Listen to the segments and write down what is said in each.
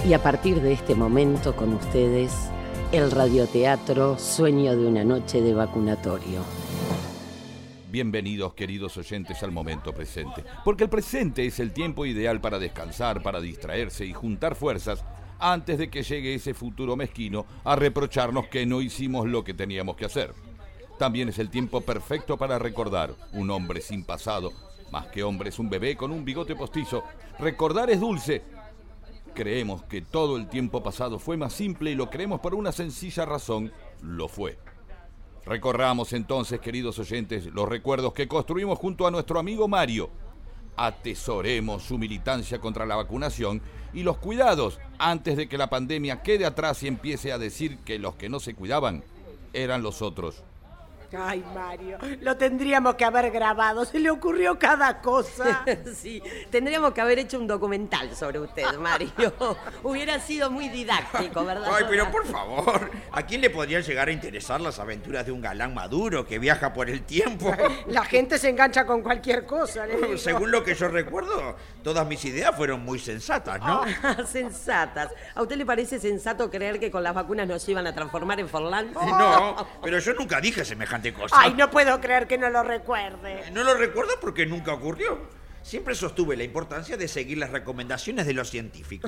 Y a partir de este momento con ustedes, el radioteatro Sueño de una noche de vacunatorio. Bienvenidos, queridos oyentes, al momento presente. Porque el presente es el tiempo ideal para descansar, para distraerse y juntar fuerzas antes de que llegue ese futuro mezquino a reprocharnos que no hicimos lo que teníamos que hacer. También es el tiempo perfecto para recordar, un hombre sin pasado, más que hombre es un bebé con un bigote postizo. Recordar es dulce. Creemos que todo el tiempo pasado fue más simple y lo creemos por una sencilla razón, lo fue. Recorramos entonces, queridos oyentes, los recuerdos que construimos junto a nuestro amigo Mario. Atesoremos su militancia contra la vacunación y los cuidados antes de que la pandemia quede atrás y empiece a decir que los que no se cuidaban eran los otros. Ay, Mario, lo tendríamos que haber grabado, se le ocurrió cada cosa. Sí, tendríamos que haber hecho un documental sobre usted, Mario. Hubiera sido muy didáctico, ¿verdad? Ay, pero por favor, ¿a quién le podrían llegar a interesar las aventuras de un galán maduro que viaja por el tiempo? La gente se engancha con cualquier cosa, le digo. Según lo que yo recuerdo, todas mis ideas fueron muy sensatas, ¿no? Sensatas. ¿A usted le parece sensato creer que con las vacunas nos iban a transformar en Forlán? No, pero yo nunca dije semejante cosa. Ay, no puedo creer que no lo recuerde. No lo recuerdo porque nunca ocurrió. Siempre sostuve la importancia de seguir las recomendaciones de los científicos.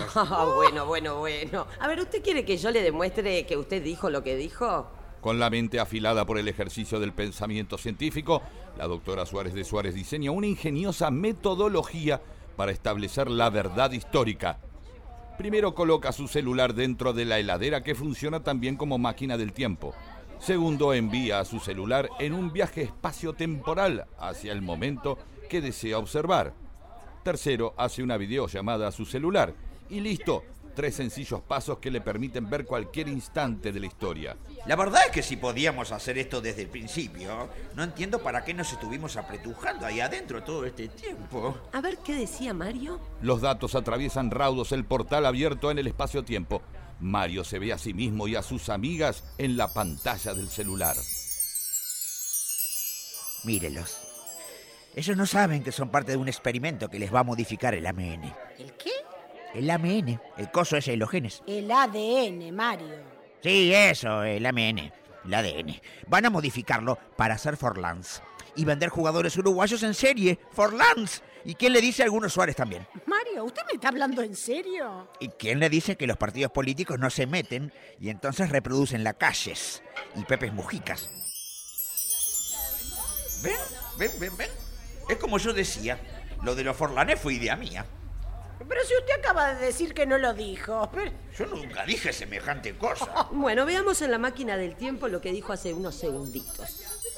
Bueno. A ver, ¿usted quiere que yo le demuestre que usted dijo lo que dijo? Con la mente afilada por el ejercicio del pensamiento científico, la doctora Suárez de Suárez diseña una ingeniosa metodología para establecer la verdad histórica. Primero coloca su celular dentro de la heladera que funciona también como máquina del tiempo. Segundo, envía a su celular en un viaje espacio-temporal hacia el momento que desea observar. Tercero, hace una videollamada a su celular. Y listo, 3 sencillos pasos que le permiten ver cualquier instante de la historia. La verdad es que si podíamos hacer esto desde el principio, no entiendo para qué nos estuvimos apretujando ahí adentro todo este tiempo. A ver, ¿qué decía Mario? Los datos atraviesan raudos el portal abierto en el espacio-tiempo. Mario se ve a sí mismo y a sus amigas en la pantalla del celular. Mírelos. Ellos no saben que son parte de un experimento que les va a modificar el AMN. ¿El qué? El AMN, el coso ese de los genes. El ADN, Mario. Sí, eso, el AMN, el ADN. Van a modificarlo para hacer Forlans y vender jugadores uruguayos en serie, Forlans. ¿Y quién le dice a algunos Suárez también? Mario, ¿usted me está hablando en serio? ¿Y quién le dice que los partidos políticos no se meten y entonces reproducen Lacayes y Pepes Mujicas? ¿Ven? Es como yo decía, lo de los Forlanes fue idea mía. Pero si usted acaba de decir que no lo dijo. Yo nunca dije semejante cosa. Bueno, veamos en la máquina del tiempo lo que dijo hace unos segunditos.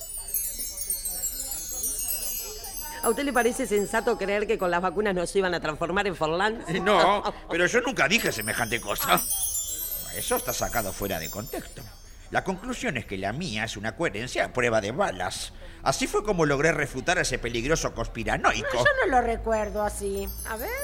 ¿A usted le parece sensato creer que con las vacunas nos iban a transformar en Forlán? No, pero yo nunca dije semejante cosa. Eso está sacado fuera de contexto. La conclusión es que la mía es una coherencia a prueba de balas. Así fue como logré refutar a ese peligroso conspiranoico. No, yo no lo recuerdo así. A ver.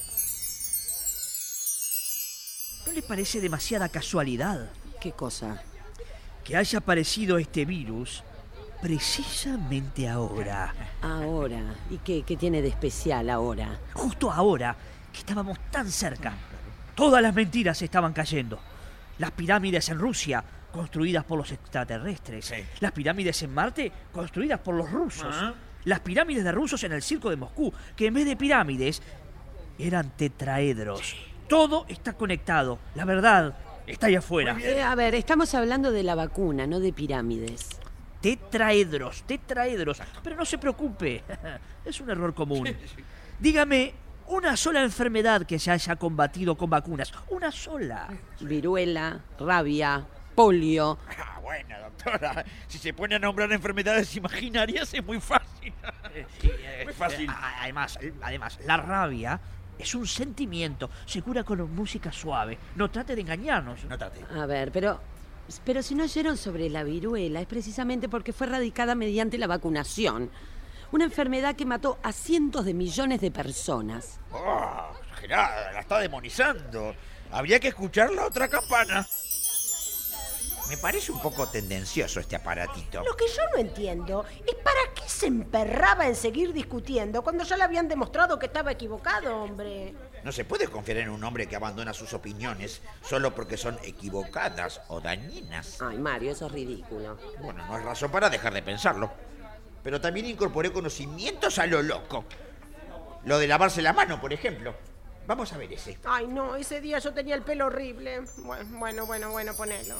¿No le parece demasiada casualidad ¿Qué cosa? que haya aparecido este virus precisamente ahora? Ahora. ¿Y qué tiene de especial ahora? Justo ahora que estábamos tan cerca. Todas las mentiras estaban cayendo. Las pirámides en Rusia, construidas por los extraterrestres. Sí. Las pirámides en Marte, construidas por los rusos. Las pirámides de rusos en el circo de Moscú, que en vez de pirámides, eran tetraedros. Sí. Todo está conectado. La verdad está ahí afuera. A ver, estamos hablando de la vacuna, no de pirámides. Tetraedros. Pero no se preocupe, es un error común. Dígame una sola enfermedad que se haya combatido con vacunas. Una sola. Viruela, rabia, polio. Bueno, doctora, si se pone a nombrar enfermedades imaginarias es muy fácil. Muy fácil. Además, la rabia es un sentimiento. Se cura con música suave. No trate de engañarnos. No trate. A ver, pero si no oyeron sobre la viruela es precisamente porque fue erradicada mediante la vacunación. Una enfermedad que mató a cientos de millones de personas. Oh, exagerada, la está demonizando. Habría que escuchar la otra campana. Me parece un poco tendencioso este aparatito. Lo que yo no entiendo es para qué se emperraba en seguir discutiendo cuando ya le habían demostrado que estaba equivocado, hombre. No se puede confiar en un hombre que abandona sus opiniones solo porque son equivocadas o dañinas. Ay, Mario, eso es ridículo. Bueno, no es razón para dejar de pensarlo. Pero también incorporé conocimientos a lo loco. Lo de lavarse la mano, por ejemplo. Vamos a ver ese. Ay, no, ese día yo tenía el pelo horrible. Bueno, ponelo.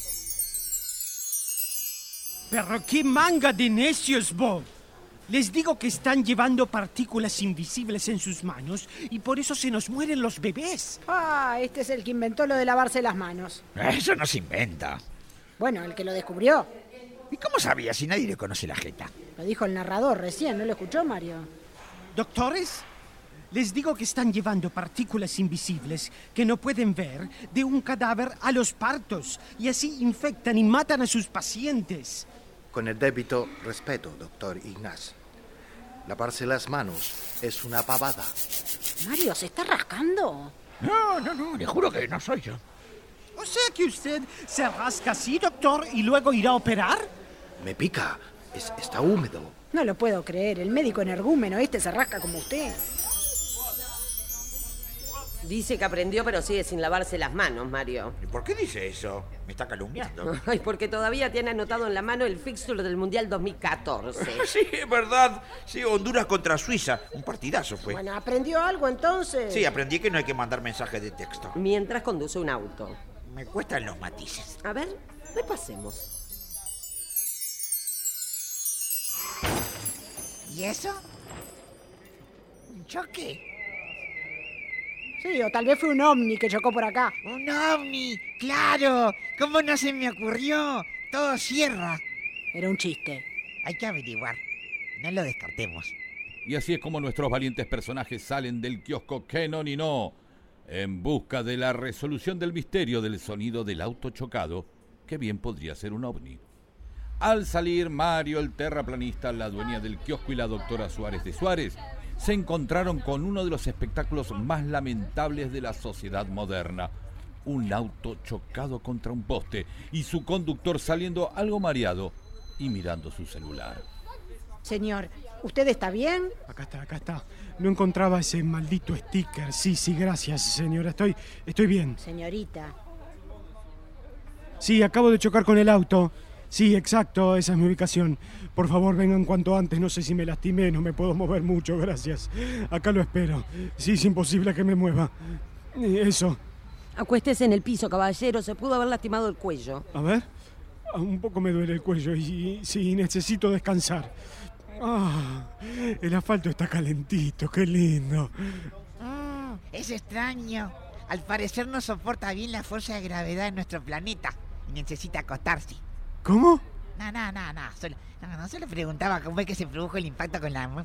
Pero qué manga de necios, Bob. Les digo que están llevando partículas invisibles en sus manos y por eso se nos mueren los bebés. Ah, este es el que inventó lo de lavarse las manos. Eso no se inventa. Bueno, el que lo descubrió. ¿Y cómo sabía si nadie le conoce la jeta? Lo dijo el narrador recién, ¿no lo escuchó, Mario? Doctores, les digo que están llevando partículas invisibles que no pueden ver de un cadáver a los partos y así infectan y matan a sus pacientes. Con el débito respeto, doctor Ignaz. Lavarse las manos es una pavada. Mario, ¿se está rascando? No, le juro que no soy yo. O sea que usted se rasca así, doctor, y luego irá a operar. Me pica, está húmedo. No lo puedo creer, el médico energúmeno este se rasca como usted. Dice que aprendió, pero sigue sin lavarse las manos, Mario. ¿Y por qué dice eso? Me está calumniando. Ay, porque todavía tiene anotado en la mano el fixture del Mundial 2014. Sí, es verdad. Sí, Honduras contra Suiza. Un partidazo fue. Bueno, ¿aprendió algo entonces? Sí, aprendí que no hay que mandar mensajes de texto. Mientras conduce un auto. Me cuestan los matices. A ver, repasemos. ¿Y eso? ¿Un choque? Sí, o tal vez fue un ovni que chocó por acá. ¡Un ovni! ¡Claro! ¿Cómo no se me ocurrió? Todo cierra. Era un chiste. Hay que averiguar. No lo descartemos. Y así es como nuestros valientes personajes salen del kiosco Kenon y No, en busca de la resolución del misterio del sonido del auto chocado, que bien podría ser un ovni. Al salir, Mario, el terraplanista, la dueña del kiosco y la doctora Suárez de Suárez se encontraron con uno de los espectáculos más lamentables de la sociedad moderna. Un auto chocado contra un poste y su conductor saliendo algo mareado y mirando su celular. Señor, ¿usted está bien? Acá está. No encontraba ese maldito sticker. Sí, gracias, señora. Estoy bien. Señorita. Sí, acabo de chocar con el auto. Sí, exacto, esa es mi ubicación. Por favor, vengan cuanto antes. No sé si me lastimé, no me puedo mover mucho, gracias. Acá lo espero. Sí, es imposible que me mueva. Eso. Acuéstese en el piso, caballero. Se pudo haber lastimado el cuello. A ver. Un poco me duele el cuello y sí, necesito descansar. El asfalto está calentito, qué lindo. Es extraño. Al parecer no soporta bien la fuerza de gravedad de nuestro planeta y necesita acostarse. ¿Cómo? No, solo preguntaba cómo es que se produjo el impacto con la...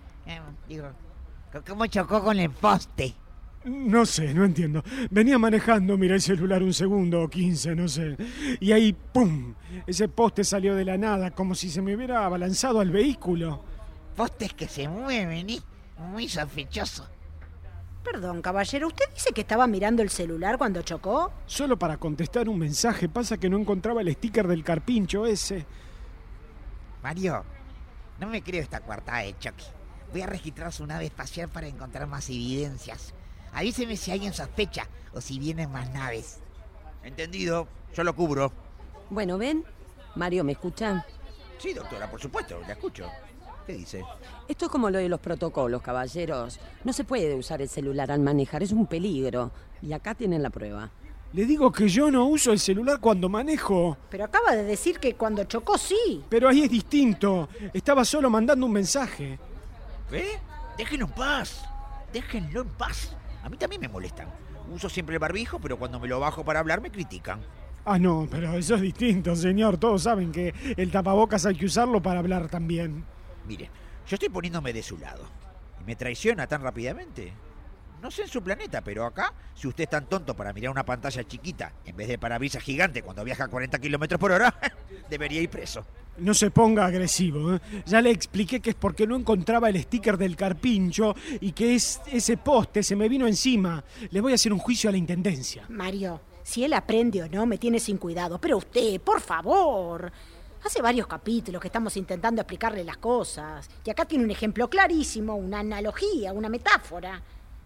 ¿cómo chocó con el poste? No sé, no entiendo. Venía manejando, miré el celular un segundo o 15, no sé. Y ahí, ¡pum! Ese poste salió de la nada, como si se me hubiera abalanzado al vehículo. Postes que se mueven, ¿eh? Muy sospechoso. Perdón, caballero, ¿usted dice que estaba mirando el celular cuando chocó? Solo para contestar un mensaje, pasa que no encontraba el sticker del carpincho ese. Mario, no me creo esta coartada de Chucky. Voy a registrar su nave espacial para encontrar más evidencias. Avíseme si alguien sospecha o si vienen más naves. Entendido, yo lo cubro. Bueno, ¿ven? Mario, ¿me escuchan? Sí, doctora, por supuesto, la escucho. ¿Qué dice? Esto es como lo de los protocolos, caballeros. No se puede usar el celular al manejar, es un peligro. Y acá tienen la prueba. Le digo que yo no uso el celular cuando manejo. Pero acaba de decir que cuando chocó sí. Pero ahí es distinto. Estaba solo mandando un mensaje. Déjenlo en paz. Déjenlo en paz. A mí también me molestan. Uso siempre el barbijo, pero cuando me lo bajo para hablar me critican. No, pero eso es distinto, señor. Todos saben que el tapabocas hay que usarlo para hablar también. Mire, yo estoy poniéndome de su lado. ¿Y me traiciona tan rápidamente? No sé en su planeta, pero acá, si usted es tan tonto para mirar una pantalla chiquita en vez de parabrisas gigante cuando viaja a 40 kilómetros por hora, debería ir preso. No se ponga agresivo, ¿eh? Ya le expliqué que es porque no encontraba el sticker del carpincho y que ese poste se me vino encima. Le voy a hacer un juicio a la intendencia. Mario, si él aprende o no, me tiene sin cuidado. Pero usted, por favor. Hace varios capítulos que estamos intentando explicarle las cosas. Y acá tiene un ejemplo clarísimo, una analogía, una metáfora.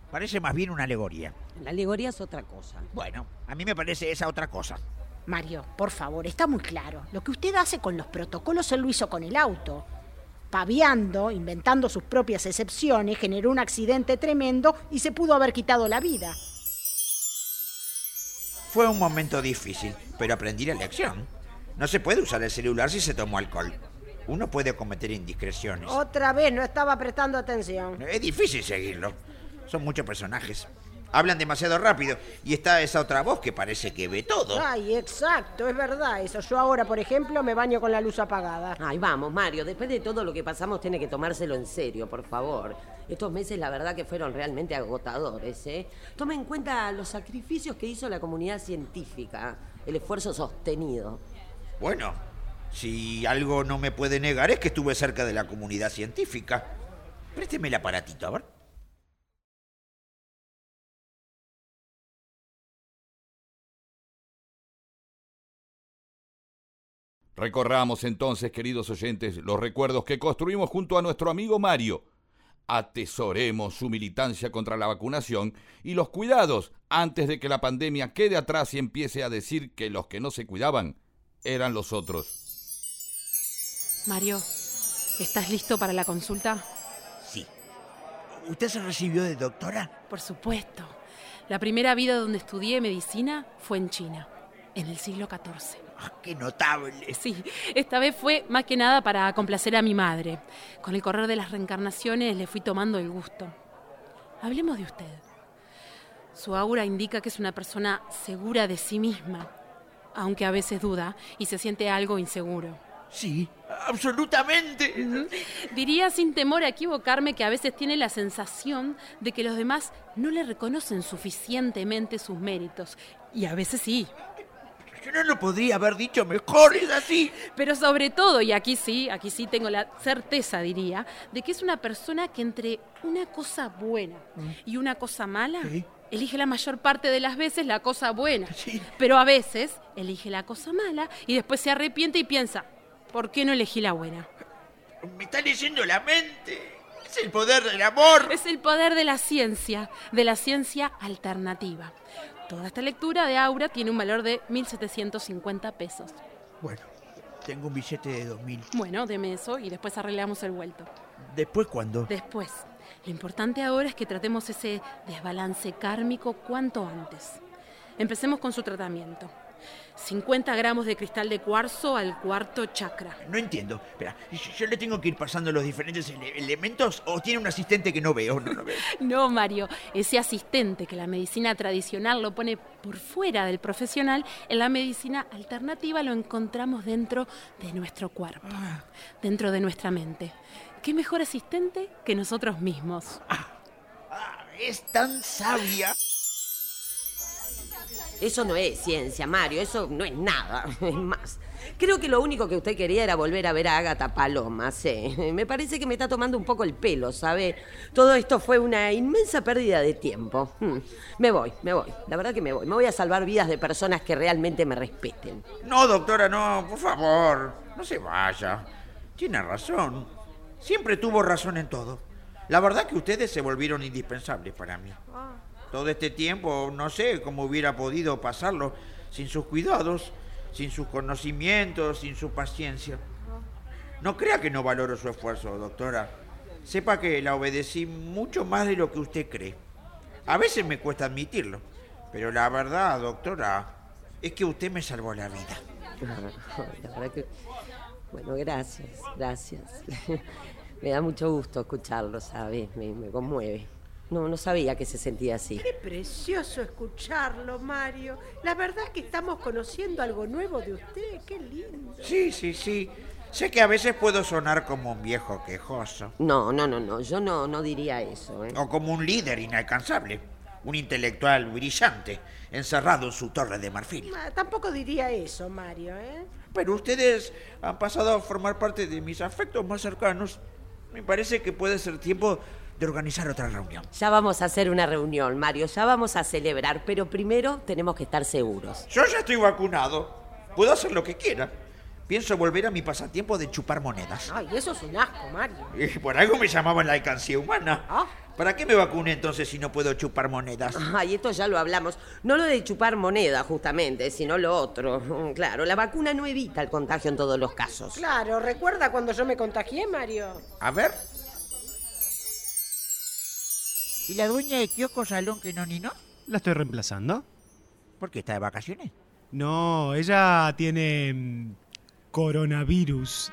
Parece más bien una alegoría. La alegoría es otra cosa. Bueno, a mí me parece esa otra cosa. Mario, por favor, está muy claro. Lo que usted hace con los protocolos, él lo hizo con el auto. Paviando, inventando sus propias excepciones, generó un accidente tremendo y se pudo haber quitado la vida. Fue un momento difícil, pero aprendí la lección. No se puede usar el celular si se tomó alcohol. Uno puede cometer indiscreciones. Otra vez, no estaba prestando atención. Es difícil seguirlo. Son muchos personajes. Hablan demasiado rápido y está esa otra voz que parece que ve todo. Ay, exacto, es verdad eso. Yo ahora, por ejemplo, me baño con la luz apagada. Ay, vamos, Mario, después de todo lo que pasamos tiene que tomárselo en serio, por favor. Estos meses la verdad que fueron realmente agotadores, ¿eh? Toma en cuenta los sacrificios que hizo la comunidad científica, el esfuerzo sostenido. Bueno, si algo no me puede negar es que estuve cerca de la comunidad científica. Présteme el aparatito, a ver. Recorramos entonces, queridos oyentes, los recuerdos que construimos junto a nuestro amigo Mario. Atesoremos su militancia contra la vacunación y los cuidados antes de que la pandemia quede atrás y empiece a decir que los que no se cuidaban eran los otros. Mario, ¿estás listo para la consulta? Sí. ¿Usted se recibió de doctora? Por supuesto. La primera vida donde estudié medicina fue en China, en el siglo XIV. ¡Qué notable! Sí, esta vez fue más que nada para complacer a mi madre. Con el correr de las reencarnaciones le fui tomando el gusto. Hablemos de usted. Su aura indica que es una persona segura de sí misma, aunque a veces duda y se siente algo inseguro. Sí, absolutamente. Diría sin temor a equivocarme que a veces tiene la sensación de que los demás no le reconocen suficientemente sus méritos. Y a veces sí. Yo no lo podría haber dicho mejor, es así. Pero sobre todo, y aquí sí tengo la certeza, diría, de que es una persona que entre una cosa buena y una cosa mala, ¿sí? Elige la mayor parte de las veces la cosa buena. Sí. Pero a veces elige la cosa mala y después se arrepiente y piensa, ¿por qué no elegí la buena? Me está leyendo la mente. Es el poder del amor. Es el poder de la ciencia alternativa. Toda esta lectura de aura tiene un valor de 1.750 pesos. Bueno, tengo un billete de 2.000. Bueno, deme eso y después arreglamos el vuelto. ¿Después cuándo? Después. Lo importante ahora es que tratemos ese desbalance kármico cuanto antes. Empecemos con su tratamiento. 50 gramos de cristal de cuarzo al cuarto chakra. No entiendo. Espera, ¿yo le tengo que ir pasando los diferentes elementos o tiene un asistente que no veo? No lo veo. No, Mario. Ese asistente que la medicina tradicional lo pone por fuera del profesional, en la medicina alternativa lo encontramos dentro de nuestro cuerpo, dentro de nuestra mente. ¿Qué mejor asistente que nosotros mismos? Es tan sabia. Eso no es ciencia, Mario, eso no es nada. Es más, creo que lo único que usted quería era volver a ver a Ágata Paloma, sí. Me parece que me está tomando un poco el pelo, ¿sabe? Todo esto fue una inmensa pérdida de tiempo. Me voy. La verdad que me voy. Me voy a salvar vidas de personas que realmente me respeten. No, doctora, no, por favor. No se vaya. Tiene razón. Siempre tuvo razón en todo. La verdad que ustedes se volvieron indispensables para mí. Todo este tiempo, no sé cómo hubiera podido pasarlo sin sus cuidados, sin sus conocimientos, sin su paciencia. No crea que no valoro su esfuerzo, doctora. Sepa que la obedecí mucho más de lo que usted cree. A veces me cuesta admitirlo, pero la verdad, doctora, es que usted me salvó la vida. La verdad que... Bueno, gracias. Me da mucho gusto escucharlo, ¿sabe? Me conmueve. No sabía que se sentía así. Qué precioso escucharlo, Mario. La verdad es que estamos conociendo algo nuevo de usted. Qué lindo. Sí. Sé que a veces puedo sonar como un viejo quejoso. No. Yo no diría eso, ¿eh? O como un líder inalcanzable. Un intelectual brillante, encerrado en su torre de marfil. Tampoco diría eso, Mario, ¿eh? Pero ustedes han pasado a formar parte de mis afectos más cercanos. Me parece que puede ser tiempo de organizar otra reunión. Ya vamos a hacer una reunión, Mario, ya vamos a celebrar, pero primero tenemos que estar seguros. Yo ya estoy vacunado, puedo hacer lo que quiera. Pienso volver a mi pasatiempo de chupar monedas. Ay, eso es un asco, Mario. Y por algo me llamaban la alcancía humana. ¿Para qué me vacuné entonces si no puedo chupar monedas? Ay, esto ya lo hablamos. No lo de chupar moneda, justamente, sino lo otro. Claro, la vacuna no evita el contagio en todos los casos. Claro, ¿recuerda cuando yo me contagié, Mario? A ver. ¿Y la dueña de kiosco salón que no ni no? ¿La estoy reemplazando? ¿Por qué está de vacaciones? No, ella tiene coronavirus.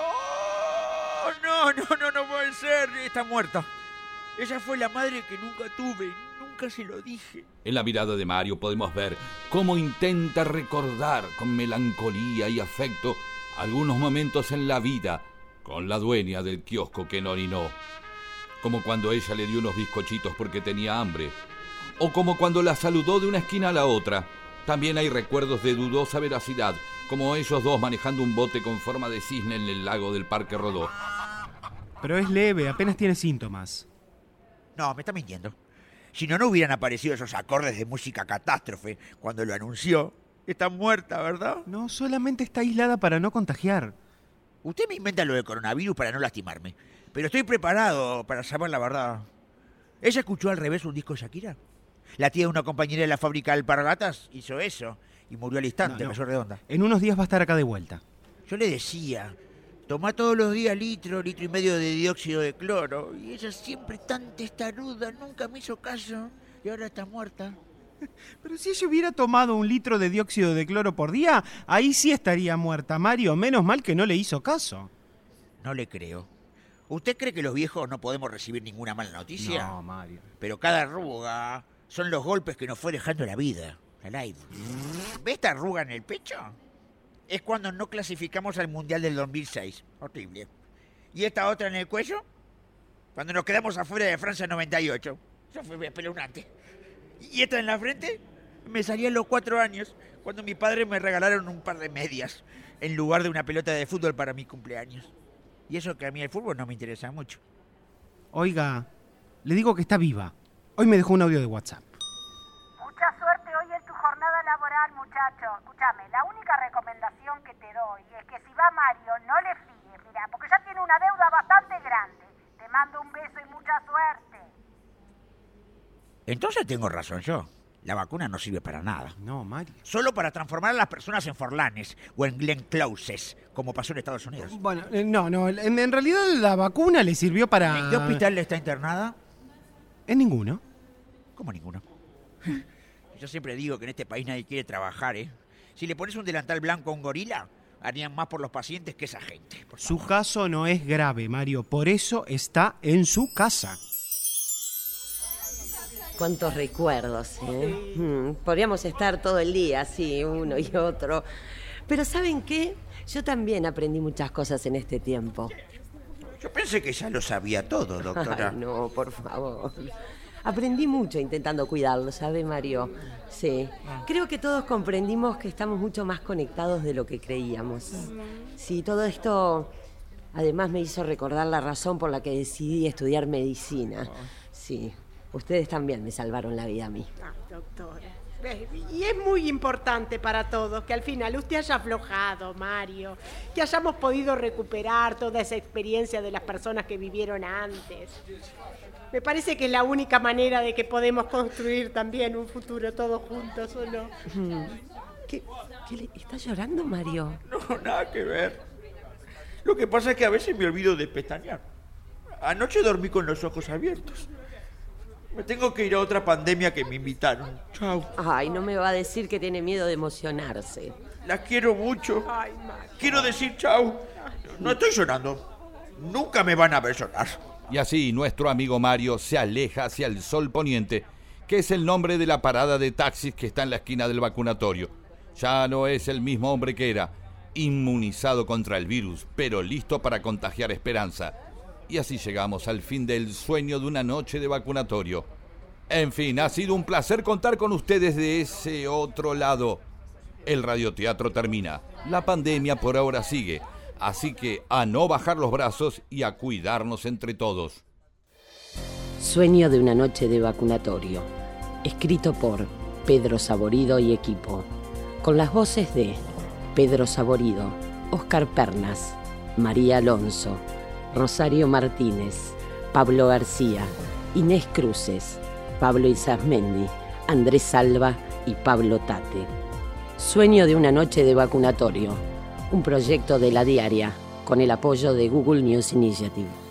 No puede ser. Está muerta. Ella fue la madre que nunca tuve. Nunca se lo dije. En la mirada de Mario podemos ver cómo intenta recordar con melancolía y afecto algunos momentos en la vida con la dueña del kiosco que no orinó. Como cuando ella le dio unos bizcochitos porque tenía hambre. O como cuando la saludó de una esquina a la otra. También hay recuerdos de dudosa veracidad, como ellos dos manejando un bote con forma de cisne en el lago del Parque Rodó. Pero es leve, apenas tiene síntomas. No, me está mintiendo. Si no hubieran aparecido esos acordes de música catástrofe cuando lo anunció. Está muerta, ¿verdad? No, solamente está aislada para no contagiar. Usted me inventa lo del coronavirus para no lastimarme. Pero estoy preparado para saber la verdad. ¿Ella escuchó al revés un disco de Shakira? La tía de una compañera de la fábrica de alpargatas hizo eso y murió al instante, cayó redonda. En unos días va a estar acá de vuelta. Yo le decía, toma todos los días litro y medio de dióxido de cloro. Y ella siempre tan testaruda, nunca me hizo caso. Y ahora está muerta. Pero si ella hubiera tomado 1 litro de dióxido de cloro por día, ahí sí estaría muerta, Mario. Menos mal que no le hizo caso. No le creo. ¿Usted cree que los viejos no podemos recibir ninguna mala noticia? No, Mario. Pero cada arruga son los golpes que nos fue dejando la vida. La life. ¿Ve esta arruga en el pecho? Es cuando no clasificamos al Mundial del 2006. Horrible. ¿Y esta otra en el cuello? Cuando nos quedamos afuera de Francia en 98. Eso fue espeluznante. ¿Y esta en la frente? Me salí a los 4 años, cuando mi padre me regalaron un par de medias, en lugar de una pelota de fútbol para mi cumpleaños. Y eso que a mí el fútbol no me interesa mucho. Oiga, le digo que está viva. Hoy me dejó un audio de WhatsApp. Mucha suerte hoy en tu jornada laboral, muchacho. Escúchame, la única recomendación que te doy es que si va Mario, no le fíes, mira, porque ya tiene una deuda bastante grande. Te mando un beso y mucha suerte. Entonces tengo razón yo. La vacuna no sirve para nada. No, Mario. Solo para transformar a las personas en forlanes o en Glenn Closes, como pasó en Estados Unidos. Bueno, no. En realidad la vacuna le sirvió para... ¿En qué hospital está internada? En ninguno. ¿Cómo ninguno? Yo siempre digo que en este país nadie quiere trabajar, ¿eh? Si le pones un delantal blanco a un gorila, harían más por los pacientes que esa gente. Su caso no es grave, Mario. Por eso está en su casa. Cuántos recuerdos, ¿eh? Podríamos estar todo el día así, uno y otro. Pero ¿saben qué? Yo también aprendí muchas cosas en este tiempo. Yo pensé que ya lo sabía todo, doctora. Ay, no, por favor. Aprendí mucho intentando cuidarlo, ¿sabe, Mario? Sí. Creo que todos comprendimos que estamos mucho más conectados de lo que creíamos. Sí, todo esto además me hizo recordar la razón por la que decidí estudiar medicina. Sí. Ustedes también me salvaron la vida a mí. Doctora. Y es muy importante para todos que al final usted haya aflojado, Mario, que hayamos podido recuperar toda esa experiencia de las personas que vivieron antes. Me parece que es la única manera de que podemos construir también un futuro todos juntos, ¿o no? ¿Qué está llorando, Mario? No, nada que ver. Lo que pasa es que a veces me olvido de pestañear. Anoche dormí con los ojos abiertos. Me tengo que ir a otra pandemia que me invitaron. Chau. Ay, no me va a decir que tiene miedo de emocionarse. Las quiero mucho. Ay, Mario. Quiero decir chau. No estoy llorando. Nunca me van a ver llorar. Y así nuestro amigo Mario se aleja hacia el Sol Poniente, que es el nombre de la parada de taxis que está en la esquina del vacunatorio. Ya no es el mismo hombre que era, inmunizado contra el virus, pero listo para contagiar esperanza. Y así llegamos al fin del sueño de una noche de vacunatorio. En fin, ha sido un placer contar con ustedes de ese otro lado. El radioteatro termina. La pandemia por ahora sigue. Así que a no bajar los brazos y a cuidarnos entre todos. Sueño de una noche de vacunatorio. Escrito por Pedro Saborido y equipo. Con las voces de Pedro Saborido, Oscar Pernas, María Alonso, Rosario Martínez, Pablo García, Inés Cruces, Pablo Isasmendi, Andrés Salva y Pablo Tate. Sueño de una noche de vacunatorio, un proyecto de La Diaria con el apoyo de Google News Initiative.